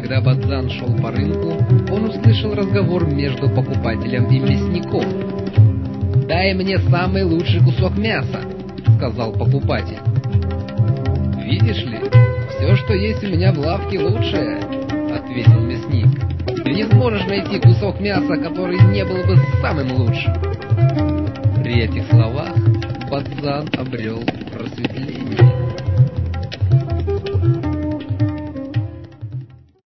Когда Бадзан шел по рынку, он услышал разговор между покупателем и мясником. «Дай мне самый лучший кусок мяса», — сказал покупатель. «Видишь ли, все, что есть у меня в лавке, лучшее», — ответил мясник. «Ты не сможешь найти кусок мяса, который не был бы самым лучшим». При этих словах Бадзан обрел просветление.